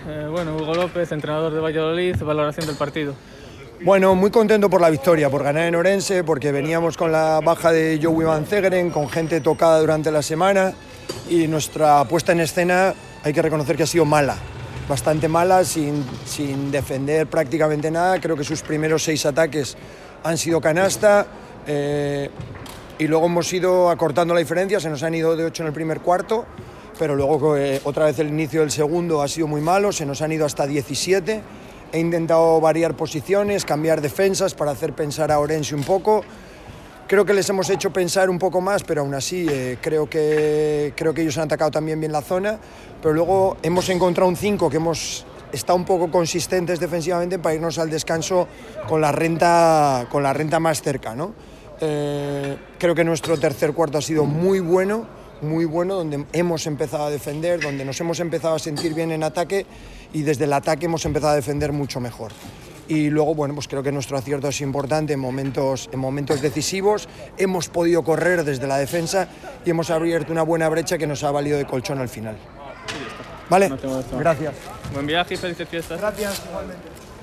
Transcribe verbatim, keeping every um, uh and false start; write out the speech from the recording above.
Eh, bueno, Hugo López, entrenador de Valladolid, valoración del partido. Bueno, muy contento por la victoria, por ganar en Orense, porque veníamos con la baja de Joey Van Zegeren, con gente tocada durante la semana, y nuestra puesta en escena hay que reconocer que ha sido mala, bastante mala, sin, sin defender prácticamente nada. Creo que sus primeros seis ataques han sido canasta, eh, y luego hemos ido acortando la diferencia, se nos han ido de ocho en el primer cuarto, pero luego eh, otra vez el inicio del segundo ha sido muy malo, se nos han ido hasta diecisiete. He intentado variar posiciones, cambiar defensas para hacer pensar a Orense un poco. Creo que les hemos hecho pensar un poco más, pero aún así eh, creo, que, creo que ellos han atacado también bien la zona. Pero luego hemos encontrado un cinco que hemos estado un poco consistentes defensivamente para irnos al descanso con la renta, con la renta más cerca, ¿no? Eh, creo que nuestro tercer cuarto ha sido muy bueno, muy bueno, donde hemos empezado a defender, donde nos hemos empezado a sentir bien en ataque, y desde el ataque hemos empezado a defender mucho mejor. Y luego, bueno, pues creo que nuestro acierto es importante en momentos, en momentos decisivos. Hemos podido correr desde la defensa y hemos abierto una buena brecha que nos ha valido de colchón al final. ¿Vale? No tengo esto. Gracias. Buen viaje y felices fiestas. Gracias, igualmente.